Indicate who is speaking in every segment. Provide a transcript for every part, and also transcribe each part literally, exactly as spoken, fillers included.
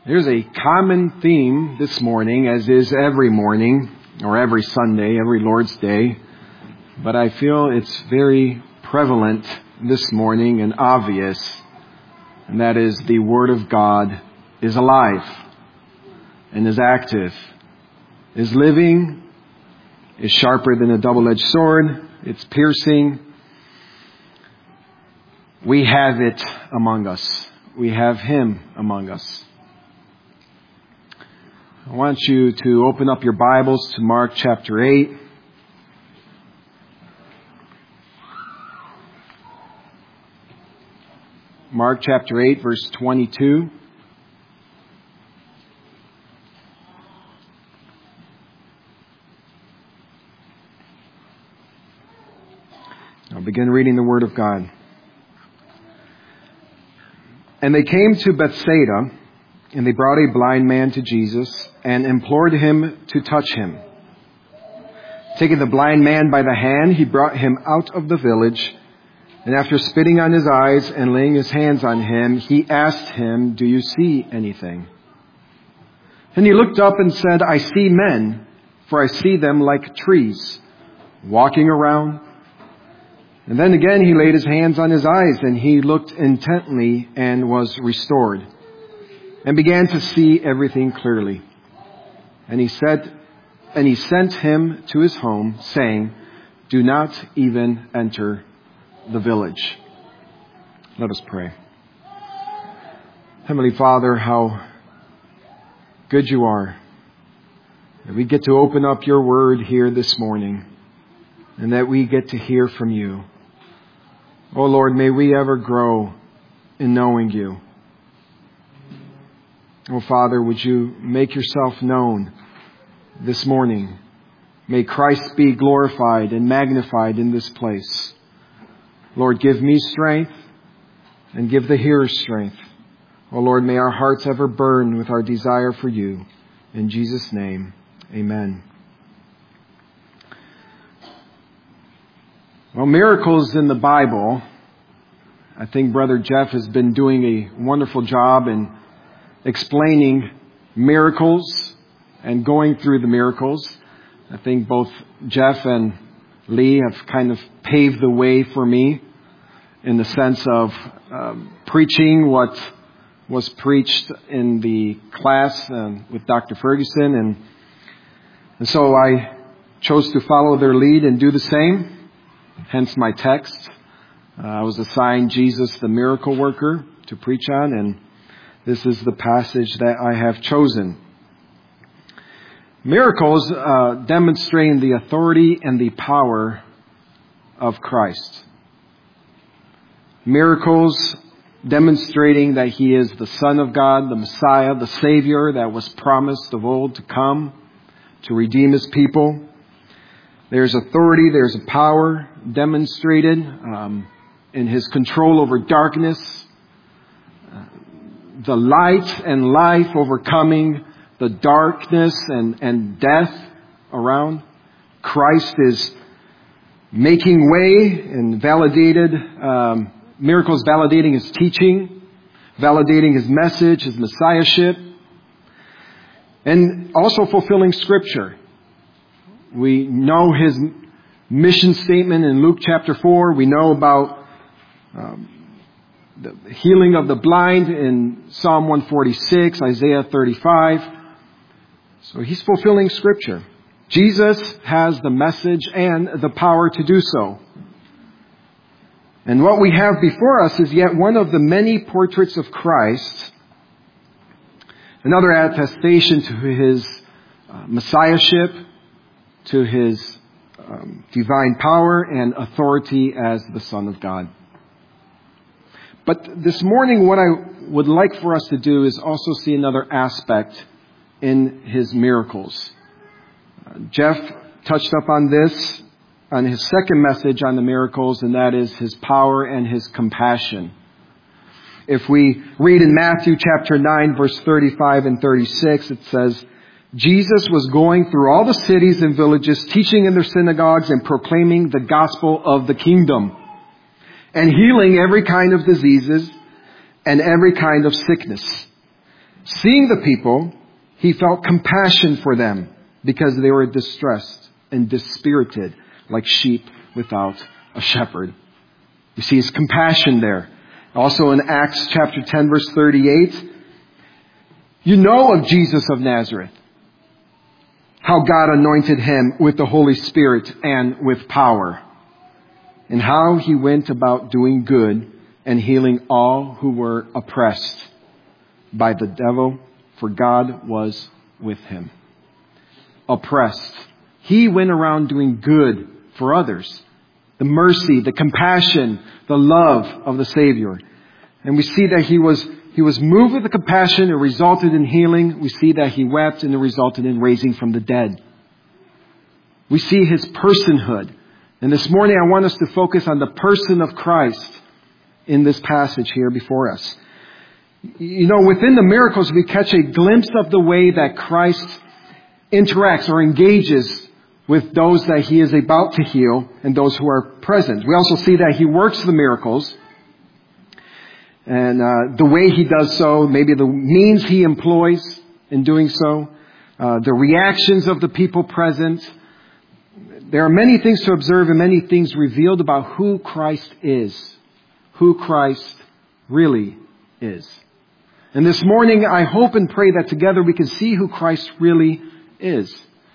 Speaker 1: There's a common theme this morning, as is every morning, or every Sunday, every Lord's Day, but I feel it's very prevalent this morning and obvious, and that is the Word of God is alive and is active, is living, is sharper than a double-edged sword, it's piercing. We have it among us. We have Him among us. I want you to open up your Bibles to Mark chapter eight. Mark chapter eight, verse twenty-two. I'll begin reading the Word of God. And they came to Bethsaida, and they brought a blind man to Jesus and implored him to touch him. Taking the blind man by the hand, he brought him out of the village, and after spitting on his eyes and laying his hands on him, he asked him, "Do you see anything?" And he looked up and said, "I see men, for I see them like trees, walking around." And then again he laid his hands on his eyes, and he looked intently and was restored, and began to see everything clearly. And he said, and he sent him to his home, saying, "Do not even enter the village." Let us pray. Heavenly Father, how good you are that we get to open up your word here this morning, and that we get to hear from you. Oh Lord, may we ever grow in knowing you. Oh Father, would you make yourself known this morning? May Christ be glorified and magnified in this place. Lord, give me strength and give the hearer strength. Oh Lord, may our hearts ever burn with our desire for you. In Jesus' name, amen. Well, miracles in the Bible, I think Brother Jeff has been doing a wonderful job in explaining miracles and going through the miracles. I think both Jeff and Lee have kind of paved the way for me in the sense of um, preaching what was preached in the class um, with Doctor Ferguson. And, and so I chose to follow their lead and do the same. Hence my text. Uh, I was assigned Jesus the miracle worker to preach on, and this is the passage that I have chosen. Miracles uh, demonstrating the authority and the power of Christ. Miracles demonstrating that He is the Son of God, the Messiah, the Savior that was promised of old to come to redeem His people. There's authority, there's a power demonstrated um, in His control over darkness. Uh, the light and life overcoming the darkness and, and death around. Christ is making way and validated, um, miracles validating His teaching, validating His message, His messiahship, and also fulfilling Scripture. We know His mission statement in Luke chapter four. We know about um, the healing of the blind in Psalm one forty-six, Isaiah thirty-five. So He's fulfilling Scripture. Jesus has the message and the power to do so. And what we have before us is yet one of the many portraits of Christ, another attestation to His uh, messiahship, to His um, divine power and authority as the Son of God. But this morning, what I would like for us to do is also see another aspect in His miracles. Uh, Jeff touched up on this on his second message on the miracles, and that is His power and His compassion. If we read in Matthew chapter nine, verse thirty-five and thirty-six, it says, Jesus was going through all the cities and villages, teaching in their synagogues and proclaiming the gospel of the kingdom, and healing every kind of diseases and every kind of sickness. Seeing the people, he felt compassion for them because they were distressed and dispirited like sheep without a shepherd. You see his compassion there. Also in Acts chapter ten verse thirty-eight, you know of Jesus of Nazareth, how God anointed him with the Holy Spirit and with power, and how he went about doing good and healing all who were oppressed by the devil, for God was with him. Oppressed. He went around doing good for others. The mercy, the compassion, the love of the Savior. And we see that he was he was moved with the compassion. It resulted in healing. We see that he wept, and it resulted in raising from the dead. We see his personhood. And this morning I want us to focus on the person of Christ in this passage here before us. You know, within the miracles we catch a glimpse of the way that Christ interacts or engages with those that he is about to heal and those who are present. We also see that he works the miracles. And uh, the way he does so, maybe the means he employs in doing so, uh, the reactions of the people present. There are many things to observe and many things revealed about who Christ is, who Christ really is. And this morning, I hope and pray that together we can see who Christ really is.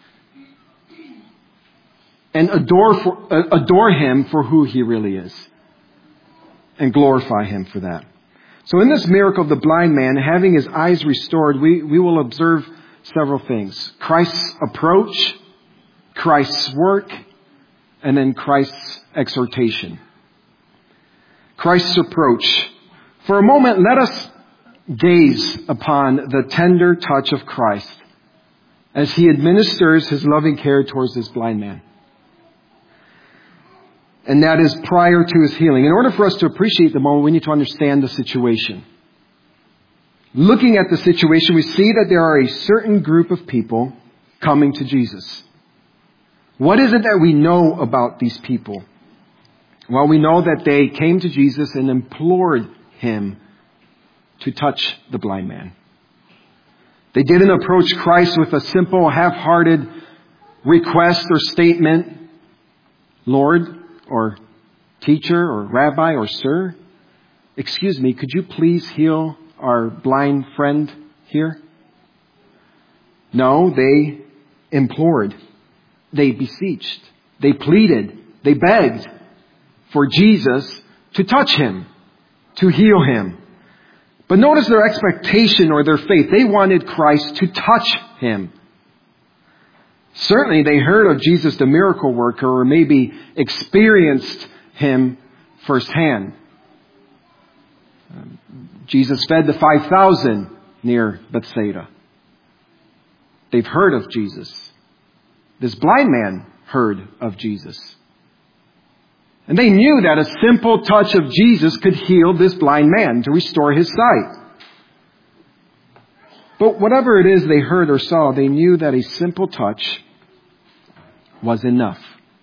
Speaker 1: And adore, for, uh, adore him for who he really is. And glorify him for that. So in this miracle of the blind man, having his eyes restored, we, we will observe several things. Christ's approach, Christ's work, and then Christ's exhortation. Christ's approach. For a moment, let us gaze upon the tender touch of Christ as he administers his loving care towards this blind man. And that is prior to his healing. In order for us to appreciate the moment, we need to understand the situation. Looking at the situation, we see that there are a certain group of people coming to Jesus. What is it that we know about these people? Well, we know that they came to Jesus and implored him to touch the blind man. They didn't approach Christ with a simple, half-hearted request or statement, Lord, or teacher, or rabbi, or sir. Excuse me, could you please heal our blind friend here? No, they implored. They beseeched. They pleaded. They begged for Jesus to touch him, to heal him. But notice their expectation or their faith. They wanted Christ to touch him. Certainly they heard of Jesus the miracle worker, or maybe experienced him firsthand. Jesus fed the five thousand near Bethsaida. They've heard of Jesus. This blind man heard of Jesus. And they knew that a simple touch of Jesus could heal this blind man to restore his sight. But whatever it is they heard or saw, they knew that a simple touch was enough.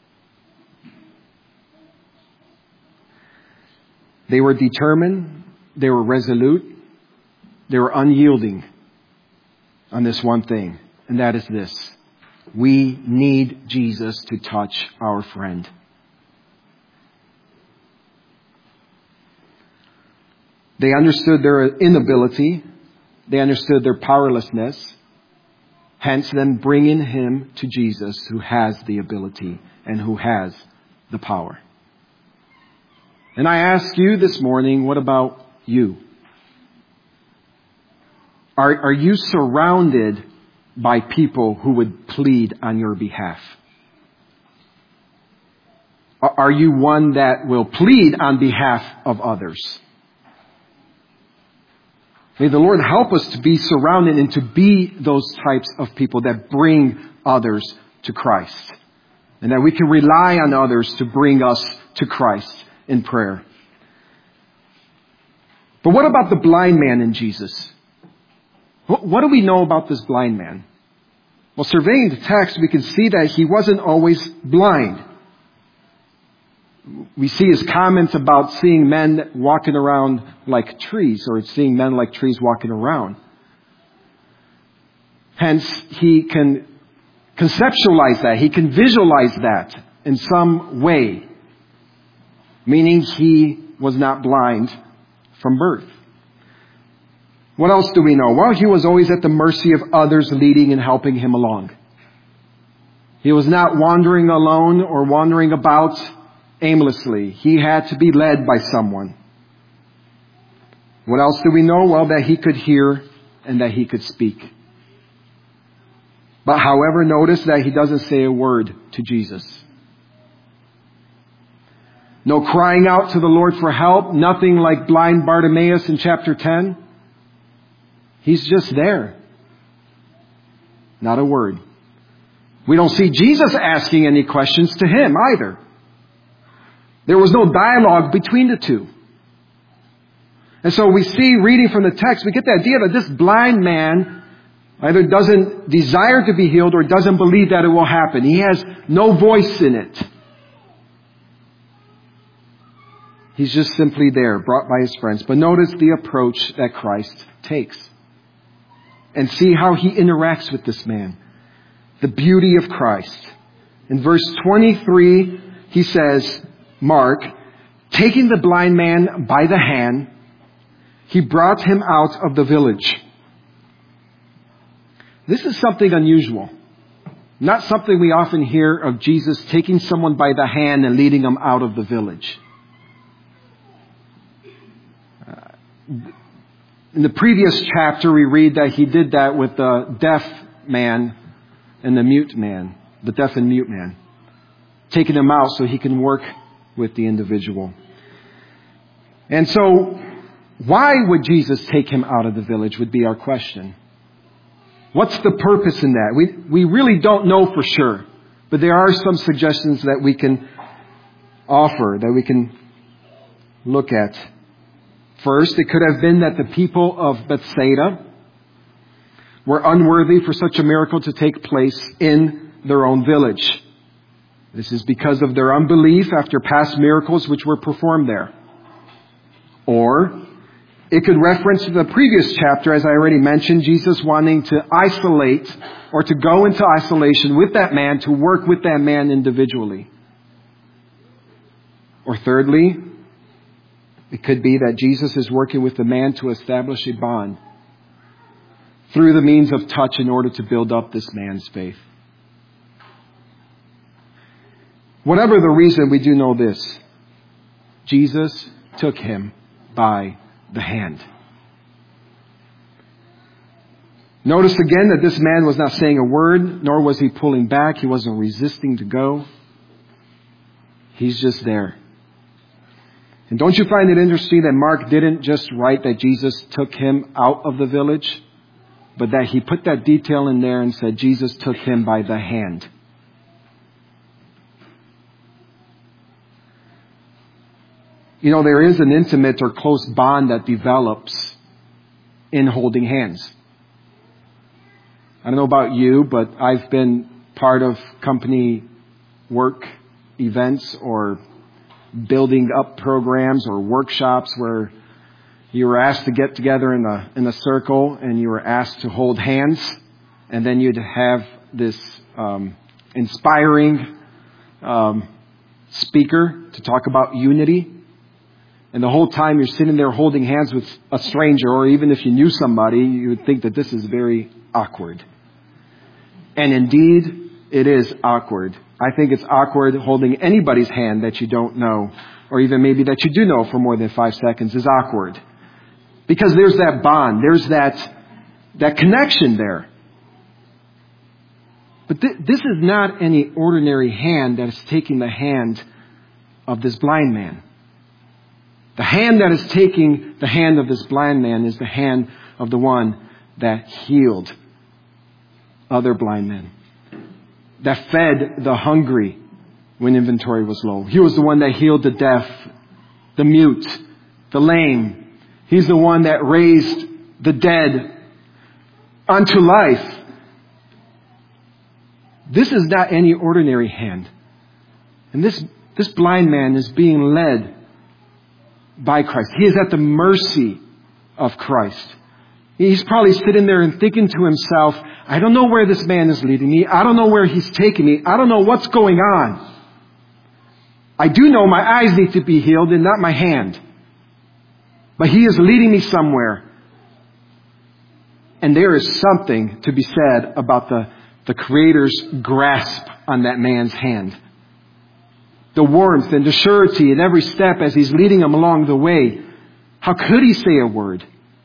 Speaker 1: They were determined, they were resolute, they were unyielding on this one thing, and that is this. We need Jesus to touch our friend. They understood their inability. They understood their powerlessness. Hence them bringing him to Jesus, who has the ability and who has the power. And I ask you this morning, what about you? Are, are you surrounded by people who would plead on your behalf? Are you one that will plead on behalf of others? May the Lord help us to be surrounded and to be those types of people that bring others to Christ. And that we can rely on others to bring us to Christ in prayer. But what about the blind man in Jesus? What do we know about this blind man? Well, surveying the text, we can see that he wasn't always blind. We see his comments about seeing men walking around like trees, or seeing men like trees walking around. Hence, he can conceptualize that. He can visualize that in some way. Meaning he was not blind from birth. What else do we know? Well, he was always at the mercy of others leading and helping him along. He was not wandering alone or wandering about aimlessly. He had to be led by someone. What else do we know? Well, that he could hear and that he could speak. But however, notice that he doesn't say a word to Jesus. No crying out to the Lord for help. Nothing like blind Bartimaeus in chapter ten. He's just there. Not a word. We don't see Jesus asking any questions to him either. There was no dialogue between the two. And so we see, reading from the text, we get the idea that this blind man either doesn't desire to be healed or doesn't believe that it will happen. He has no voice in it. He's just simply there, brought by his friends. But notice the approach that Christ takes. And see how he interacts with this man. The beauty of Christ. In verse twenty-three, he says, Mark, taking the blind man by the hand, he brought him out of the village. This is something unusual. Not something we often hear of Jesus taking someone by the hand and leading them out of the village. In the previous chapter, we read that he did that with the deaf man and the mute man, the deaf and mute man, taking him out so he can work with the individual. And so, why would Jesus take him out of the village would be our question. What's the purpose in that? We, we really don't know for sure, but there are some suggestions that we can offer, that we can look at. First, it could have been that the people of Bethsaida were unworthy for such a miracle to take place in their own village. This is because of their unbelief after past miracles which were performed there. Or it could reference the previous chapter, as I already mentioned, Jesus wanting to isolate or to go into isolation with that man, to work with that man individually. Or thirdly, it could be that Jesus is working with the man to establish a bond through the means of touch in order to build up this man's faith. Whatever the reason, we do know this. Jesus took him by the hand. Notice again that this man was not saying a word, nor was he pulling back. He wasn't resisting to go. He's just there. And don't you find it interesting that Mark didn't just write that Jesus took him out of the village, but that he put that detail in there and said Jesus took him by the hand. You know, there is an intimate or close bond that develops in holding hands. I don't know about you, but I've been part of company work events or building up programs or workshops where you were asked to get together in a in a circle and you were asked to hold hands, and then you'd have this um, inspiring um, speaker to talk about unity. And the whole time you're sitting there holding hands with a stranger, or even if you knew somebody, you would think that this is very awkward. And indeed, it is awkward. I think it's awkward holding anybody's hand that you don't know, or even maybe that you do know for more than five seconds is awkward. Because there's that bond, there's that, that connection there. But th- this is not any ordinary hand that is taking the hand of this blind man. The hand that is taking the hand of this blind man is the hand of the one that healed other blind men, that fed the hungry when inventory was low. He was the one that healed the deaf, the mute, the lame. He's the one that raised the dead unto life. This is not any ordinary hand. And this, this blind man is being led by Christ. He is at the mercy of Christ. He's probably sitting there and thinking to himself, I don't know where this man is leading me. I don't know where he's taking me. I don't know what's going on. I do know my eyes need to be healed and not my hand. But he is leading me somewhere. And there is something to be said about the, the Creator's grasp on that man's hand. The warmth and the surety in every step as he's leading him along the way. How could he say a word?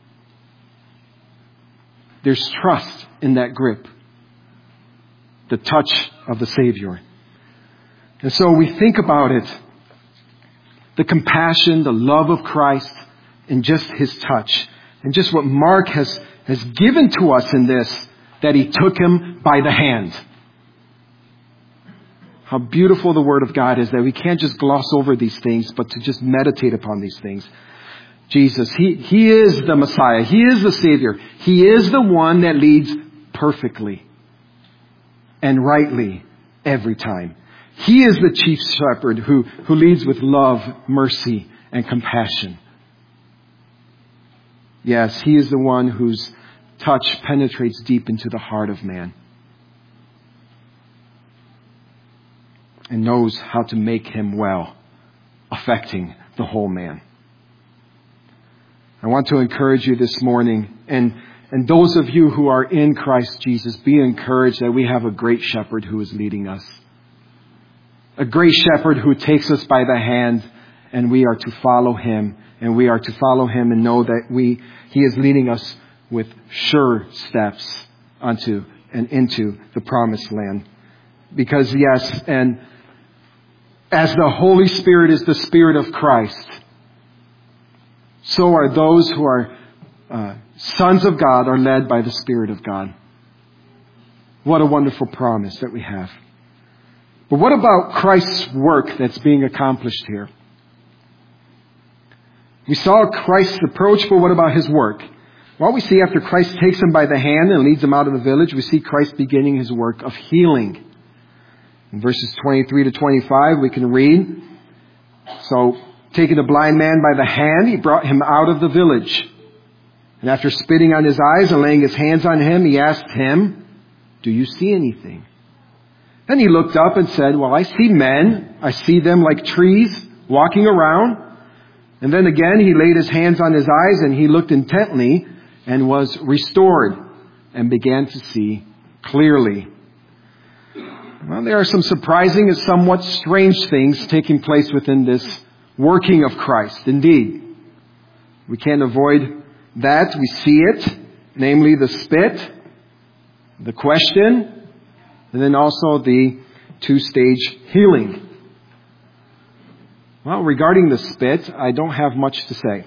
Speaker 1: There's trust in that grip. The touch of the Savior. And so we think about it. The compassion, the love of Christ, and just His touch. And just what Mark has, has given to us in this, that He took him by the hand. How beautiful the Word of God is that we can't just gloss over these things, but to just meditate upon these things. Jesus, He, He is the Messiah. He is the Savior. He is the one that leads perfectly and rightly every time. He is the chief shepherd who, who leads with love, mercy, and compassion. Yes, He is the one whose touch penetrates deep into the heart of man and knows how to make him well, affecting the whole man. I want to encourage you this morning, and, and those of you who are in Christ Jesus, be encouraged that we have a great shepherd who is leading us. A great shepherd who takes us by the hand, and we are to follow Him. And we are to follow Him and know that we He is leading us with sure steps onto and into the promised land. Because yes, and as the Holy Spirit is the Spirit of Christ, so are those who are uh, sons of God are led by the Spirit of God. What a wonderful promise that we have. But what about Christ's work that's being accomplished here? We saw Christ's approach, but what about His work? Well, we see after Christ takes him by the hand and leads him out of the village, we see Christ beginning His work of healing. In verses twenty-three to twenty-five, we can read, so taking the blind man by the hand, He brought him out of the village. And after spitting on his eyes and laying His hands on him, He asked him, do you see anything? Then he looked up and said, well, I see men. I see them like trees walking around. And then again, he laid his hands on his eyes and he looked intently and was restored and began to see clearly. Well, there are some surprising and somewhat strange things taking place within this working of Christ. Indeed, we can't avoid that. We see it, namely the spit, the question, and then also the two-stage healing. Well, regarding the spit, I don't have much to say.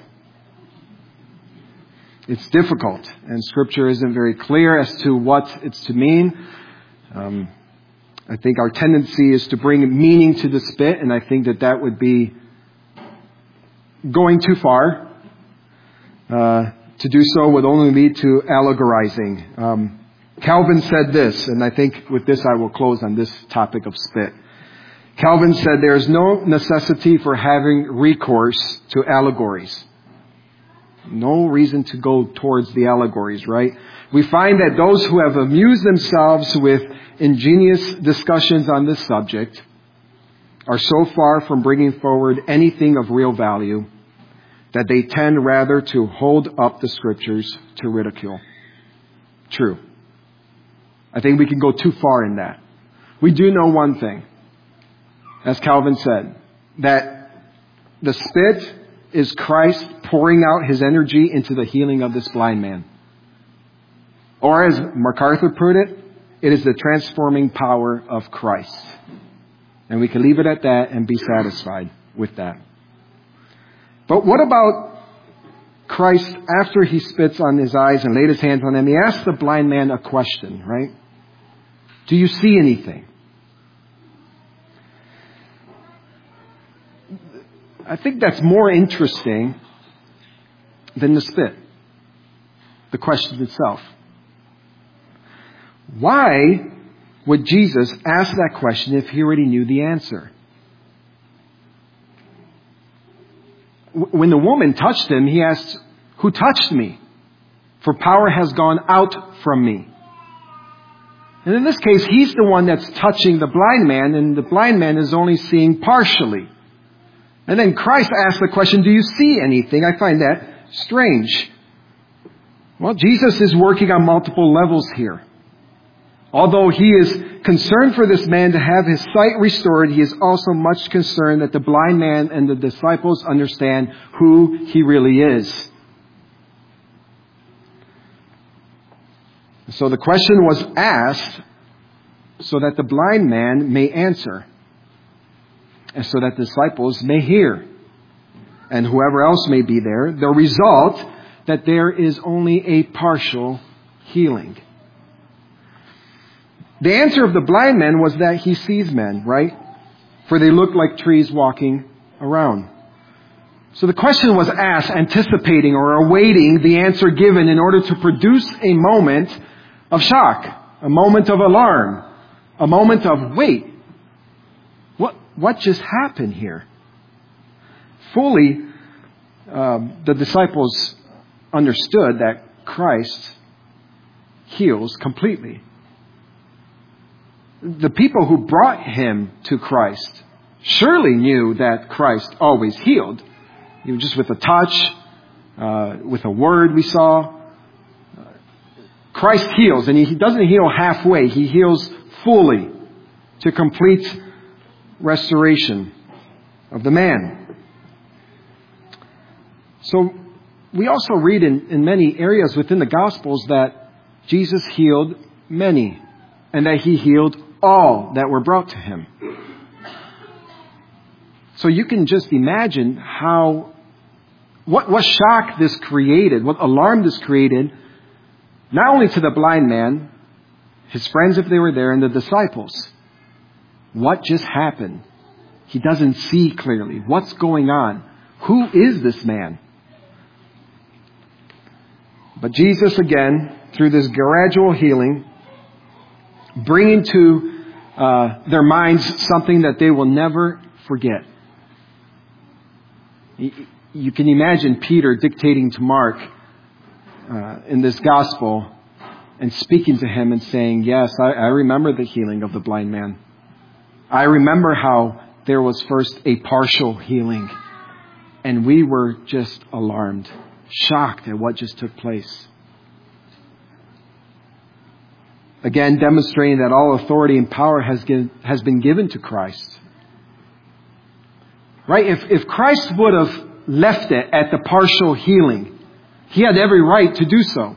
Speaker 1: It's difficult, and Scripture isn't very clear as to what it's to mean. Um, I think our tendency is to bring meaning to the spit, and I think that that would be going too far. Uh, to do so would only lead to allegorizing. Um, Calvin said this, and I think with this I will close on this topic of spit. Calvin said there is no necessity for having recourse to allegories. No reason to go towards the allegories, right? We find that those who have amused themselves with ingenious discussions on this subject are so far from bringing forward anything of real value that they tend rather to hold up the Scriptures to ridicule. True. I think we can go too far in that. We do know one thing, as Calvin said, that the spit is Christ pouring out His energy into the healing of this blind man. Or as MacArthur put it, it is the transforming power of Christ. And we can leave it at that and be satisfied with that. But what about Christ after He spits on his eyes and laid His hands on him? He asked the blind man a question, right? Do you see anything? I think that's more interesting than the spit, the question itself. Why would Jesus ask that question if He already knew the answer? When the woman touched Him, He asked, who touched me? for power has gone out from me. And in this case, he's the one that's touching the blind man, and the blind man is only seeing partially. And then Christ asks the question, do you see anything? I find that strange. Well, Jesus is working on multiple levels here. Although he is concerned for this man to have his sight restored, he is also much concerned that the blind man and the disciples understand who he really is. So the question was asked so that the blind man may answer, and so that the disciples may hear, and whoever else may be there. The result, that there is only a partial healing. The answer of the blind man was that he sees men, right? For they look like trees walking around. So the question was asked, anticipating or awaiting the answer given in order to produce a moment of shock, a moment of alarm, a moment of, wait, what, what just happened here? Fully, um, the disciples understood that Christ heals completely. The people who brought him to Christ surely knew that Christ always healed. You know, just with a touch, uh, with a word we saw. Uh, Christ heals, and he doesn't heal halfway. He heals fully to complete restoration of the man. So we also read in, in many areas within the Gospels that Jesus healed many, and that he healed all that were brought to him. So you can just imagine how, what, what shock this created, what alarm this created, not only to the blind man, his friends if they were there, and the disciples. What just happened? He doesn't see clearly. What's going on? Who is this man? But Jesus, again, through this gradual healing, bringing to uh, their minds something that they will never forget. You can imagine Peter dictating to Mark uh, in this gospel and speaking to him and saying, yes, I, I remember the healing of the blind man. I remember how there was first a partial healing, and we were just alarmed, shocked at what just took place. Again, demonstrating that all authority and power has, given, has been given to Christ. Right? If, if Christ would have left it at the partial healing, he had every right to do so.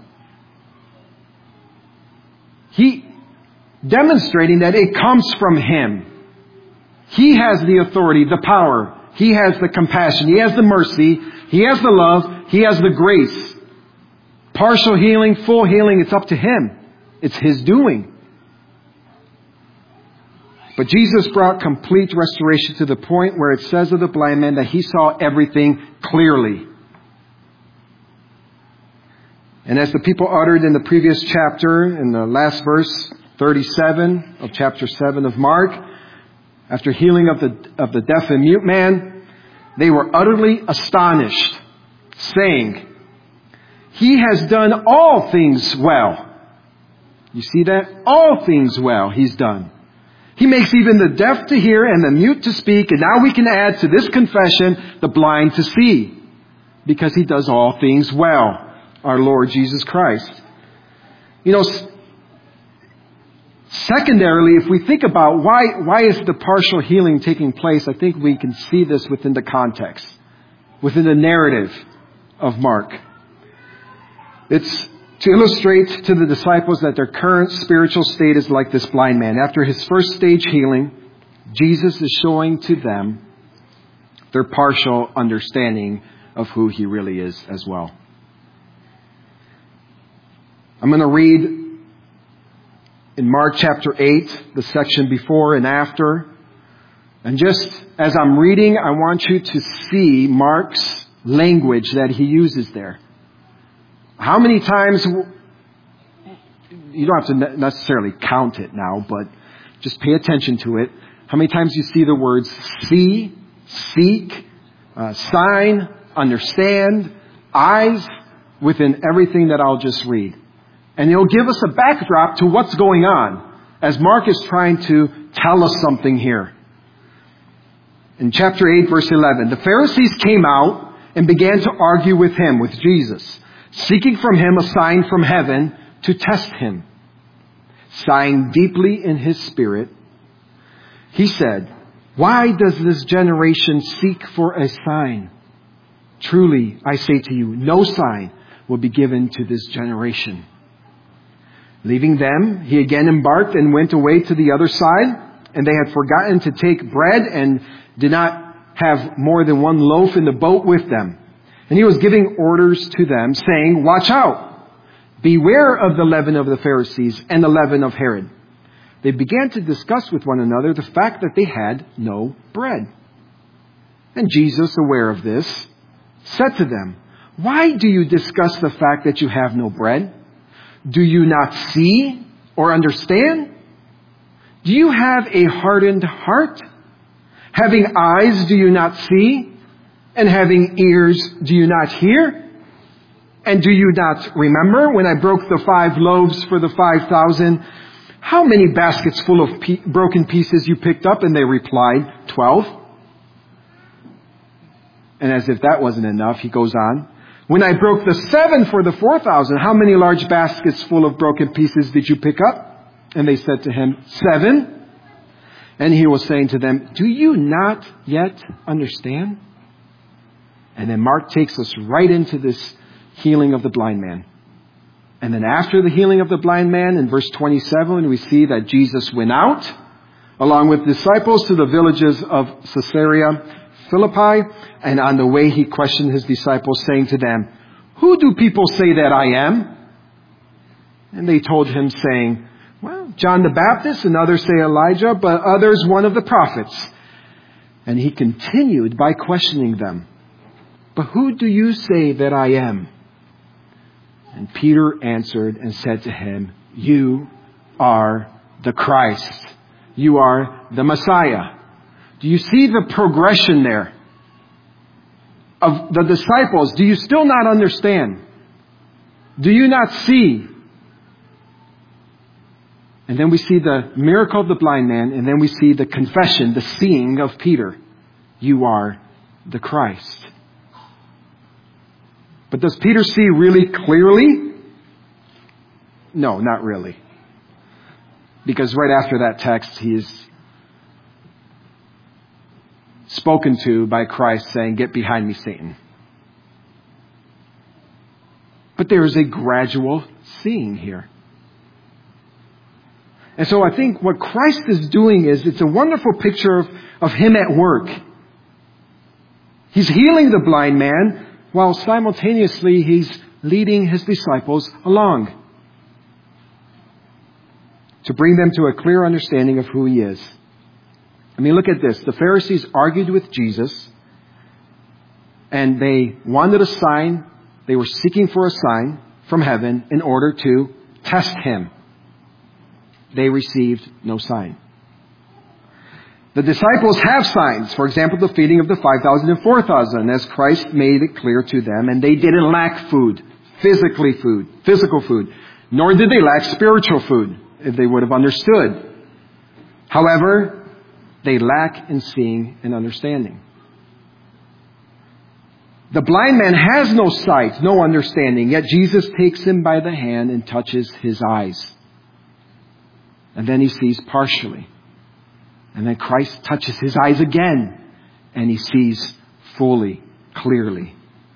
Speaker 1: He, demonstrating that it comes from him. He has the authority, the power. He has the compassion. He has the mercy. He has the love. He has the grace. Partial healing, full healing, it's up to him. It's his doing. But Jesus brought complete restoration to the point where it says of the blind man that he saw everything clearly. And as the people uttered in the previous chapter, in the last verse, thirty-seven of chapter seven of Mark, after healing of the, of the deaf and mute man, they were utterly astonished, saying, he has done all things well. You see that? All things well he's done. He makes even the deaf to hear and the mute to speak. And now we can add to this confession the blind to see. Because he does all things well. Our Lord Jesus Christ. You know, secondarily, if we think about why, why is the partial healing taking place, I think we can see this within the context. Within the narrative of Mark. It's to illustrate to the disciples that their current spiritual state is like this blind man. After his first stage healing, Jesus is showing to them their partial understanding of who he really is as well. I'm going to read in Mark chapter eight, the section before and after. And just as I'm reading, I want you to see Mark's language that he uses there. How many times, you don't have to necessarily count it now, but just pay attention to it. How many times you see the words see, seek, uh, sign, understand, eyes? within everything that I'll just read. And it'll give us a backdrop to what's going on as Mark is trying to tell us something here. In chapter eight, verse eleven, the Pharisees came out and began to argue with him, with Jesus, seeking from him a sign from heaven to test him. Sighing deeply in his spirit, he said, "Why does this generation seek for a sign? Truly, I say to you, no sign will be given to this generation." Leaving them, he again embarked and went away to the other side, and they had forgotten to take bread and did not have more than one loaf in the boat with them. And he was giving orders to them, saying, "Watch out! Beware of the leaven of the Pharisees and the leaven of Herod." They began to discuss with one another the fact that they had no bread. And Jesus, aware of this, said to them, "Why do you discuss the fact that you have no bread? Do you not see or understand? Do you have a hardened heart? Having eyes, do you not see? And having ears, do you not hear? And do you not remember when I broke the five loaves for the five thousand? How many baskets full of pe- broken pieces you picked up?" And they replied, twelve. And as if that wasn't enough, he goes on, "When I broke the seven for the four thousand, how many large baskets full of broken pieces did you pick up?" And they said to him, "Seven." And he was saying to them, "Do you not yet understand?" And then Mark takes us right into this healing of the blind man. And then after the healing of the blind man, in verse twenty-seven, we see that Jesus went out along with disciples to the villages of Caesarea Philippi. And on the way, he questioned his disciples, saying to them, "Who do people say that I am?" And they told him, saying, "Well, John the Baptist, and others say Elijah, but others one of the prophets." And he continued by questioning them, "But who do you say that I am?" And Peter answered and said to him, "You are the Christ. You are the Messiah." Do you see the progression there of the disciples? Do you still not understand? Do you not see? And then we see the miracle of the blind man, and then we see the confession, the seeing of Peter. You are the Christ. But does Peter see really clearly? No, not really. Because right after that text, he is spoken to by Christ saying, "Get behind me, Satan." But there is a gradual seeing here. And so I think what Christ is doing is, it's a wonderful picture of, of him at work. He's healing the blind man, while simultaneously he's leading his disciples along to bring them to a clear understanding of who he is. I mean, look at this. The Pharisees argued with Jesus, and they wanted a sign. They were seeking for a sign from heaven in order to test him. They received no sign. The disciples have signs. For example, the feeding of the five thousand and four thousand, as Christ made it clear to them. And they didn't lack food, physically food, physical food. Nor did they lack spiritual food, if they would have understood. However, they lack in seeing and understanding. The blind man has no sight, no understanding, yet Jesus takes him by the hand and touches his eyes. And then he sees partially. And then Christ touches his eyes again, and he sees fully, clearly.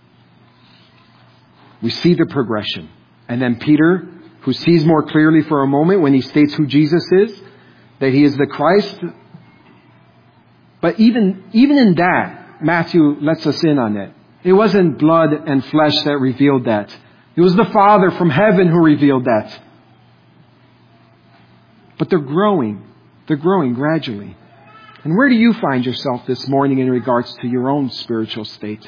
Speaker 1: We see the progression. And then Peter, who sees more clearly for a moment when he states who Jesus is, that he is the Christ. But even, even in that, Matthew lets us in on it. It wasn't blood and flesh that revealed that. It was the Father from heaven who revealed that. But they're growing. They're growing gradually. And where do you find yourself this morning in regards to your own spiritual state?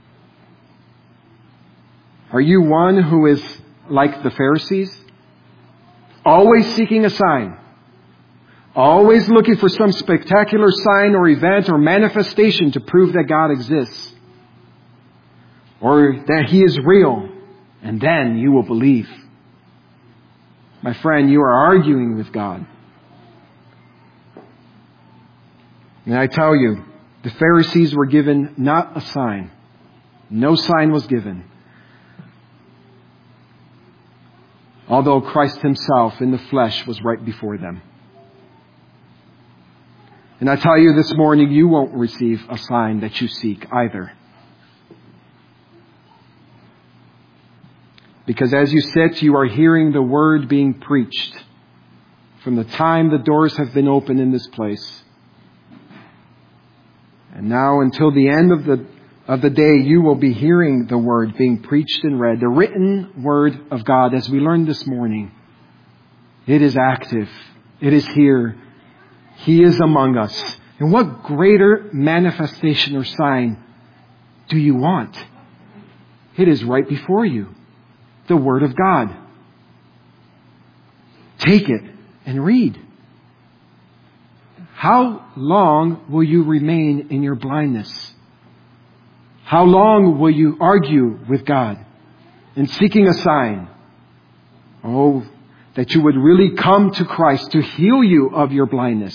Speaker 1: Are you one who is like the Pharisees? Always seeking a sign. Always looking for some spectacular sign or event or manifestation to prove that God exists. Or that He is real. and then you will believe. My friend, you are arguing with God. And I tell you, the Pharisees were given not a sign. No sign was given. Although Christ himself in the flesh was right before them. And I tell you this morning, you won't receive a sign that you seek either. Because as you sit, you are hearing the word being preached from the time the doors have been opened in this place. And now until the end of the of the day, you will be hearing the word being preached and read, the written word of God, as we learned this morning. It is active. It is here. He is among us. And what greater manifestation or sign do you want? It is right before you. The Word of God. Take it and read. How long will you remain in your blindness? How long will you argue with God in seeking a sign? Oh, that you would really come to Christ to heal you of your blindness.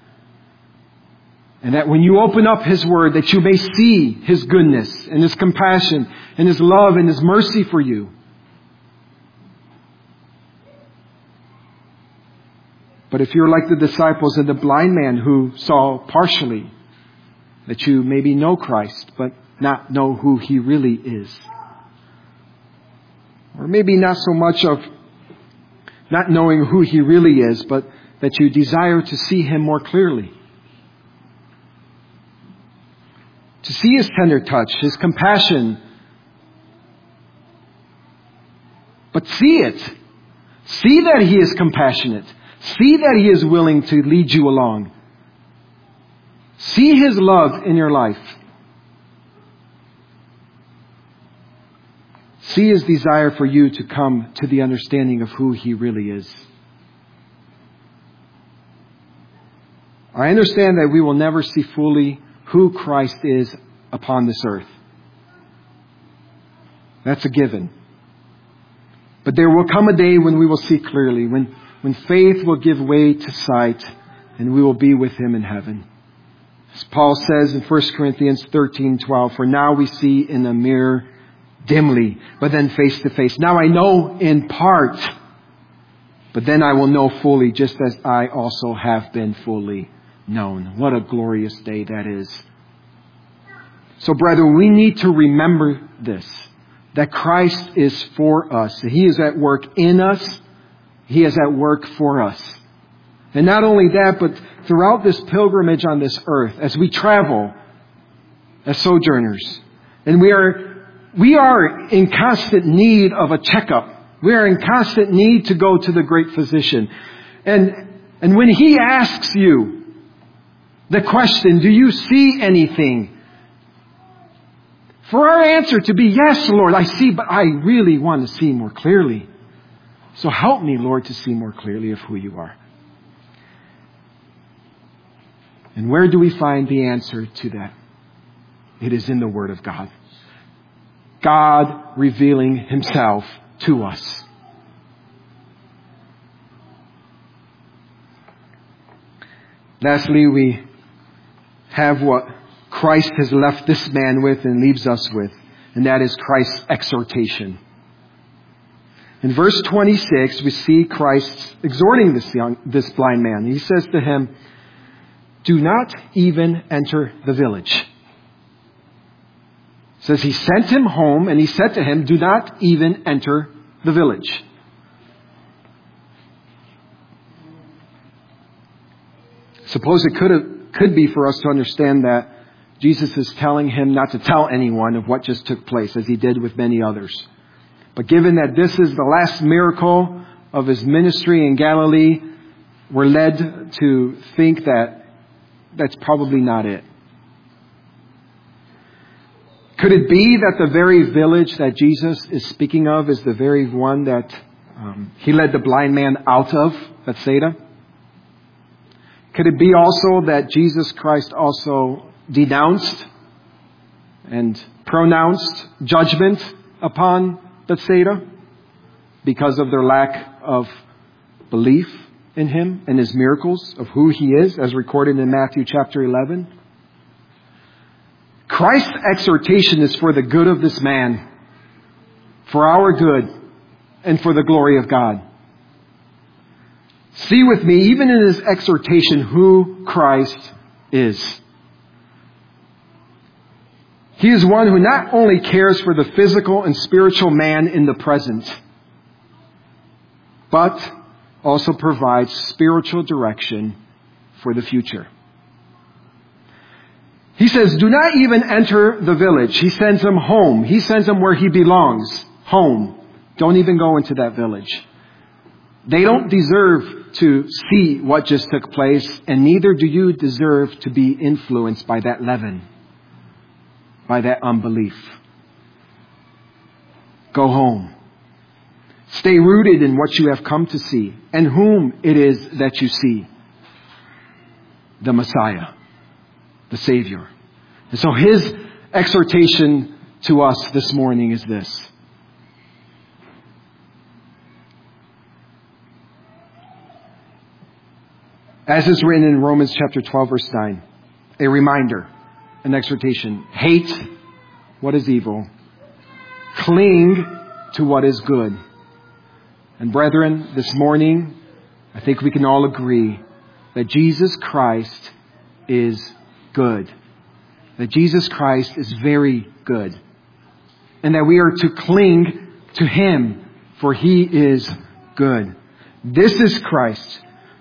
Speaker 1: And that when you open up His Word, that you may see His goodness and His compassion and His love and His mercy for you. But if you're like the disciples and the blind man who saw partially, that you maybe know Christ, but not know who He really is. Or maybe not so much of not knowing who He really is, but that you desire to see Him more clearly. To see His tender touch, His compassion. But see it. See that He is compassionate. See that He is willing to lead you along. See His love in your life. See His desire for you to come to the understanding of who He really is. I understand that we will never see fully who Christ is upon this earth. That's a given. But there will come a day when we will see clearly, when, when faith will give way to sight, and we will be with Him in heaven. As Paul says in First Corinthians thirteen twelve, for now we see in a mirror dimly, but then face to face. Now I know in part, but then I will know fully, just as I also have been fully known. What a glorious day that is. So brethren, we need to remember this, that Christ is for us. He is at work in us. He is at work for us. And not only that, but throughout this pilgrimage on this earth, as we travel as sojourners, and we are We are in constant need of a checkup. We are in constant need to go to the great physician. And, and when He asks you the question, do you see anything? For our answer to be, yes, Lord, I see, but I really want to see more clearly. So help me, Lord, to see more clearly of who you are. And where do we find the answer to that? It is in the Word of God. God revealing Himself to us. Lastly, we have what Christ has left this man with and leaves us with, and that is Christ's exhortation. In verse twenty-six, we see Christ exhorting this young, this blind man. He says to him, "Do not even enter the village." It says He sent him home and He said to him, "Do not even enter the village." Suppose it could have, could be for us to understand that Jesus is telling him not to tell anyone of what just took place, as He did with many others. But given that this is the last miracle of His ministry in Galilee, we're led to think that that's probably not it. Could it be that the very village that Jesus is speaking of is the very one that um, He led the blind man out of, Bethsaida? Could it be also that Jesus Christ also denounced and pronounced judgment upon Bethsaida because of their lack of belief in Him and His miracles of who He is, as recorded in Matthew chapter eleven. Christ's exhortation is for the good of this man, for our good, and for the glory of God. See with me, even in His exhortation, who Christ is. He is one who not only cares for the physical and spiritual man in the present, but also provides spiritual direction for the future. He says, do not even enter the village. He sends them home. He sends them where he belongs, home. Don't even go into that village. They don't deserve to see what just took place, and neither do you deserve to be influenced by that leaven, by that unbelief. Go home. Stay rooted in what you have come to see, and whom it is that you see. The Messiah, the Savior. And so His exhortation to us this morning is this. As is written in Romans chapter twelve, verse nine, a reminder, an exhortation. Hate what is evil. Cling to what is good. And brethren, this morning, I think we can all agree that Jesus Christ is good. That Jesus Christ is very good. And that we are to cling to Him, for He is good. This is Christ.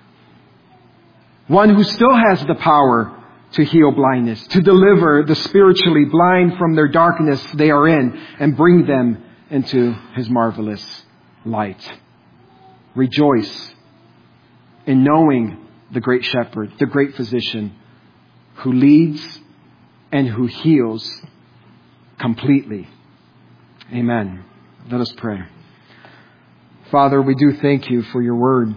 Speaker 1: One who still has the power to heal blindness, to deliver the spiritually blind from their darkness they are in, and bring them into His marvelous light. Rejoice in knowing the great shepherd, the great physician, who leads and who heals completely. Amen. Let us pray. Father, we do thank You for Your word.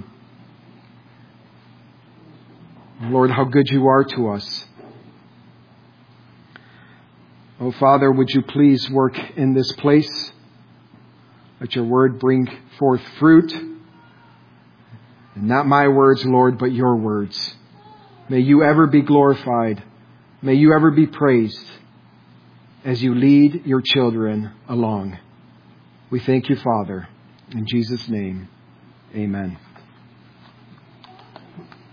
Speaker 1: Lord, how good You are to us. Oh, Father, would You please work in this place? Let Your word bring forth fruit. And not my words, Lord, but Your words. May You ever be glorified. May You ever be praised as You lead Your children along. We thank You, Father. In Jesus' name, amen.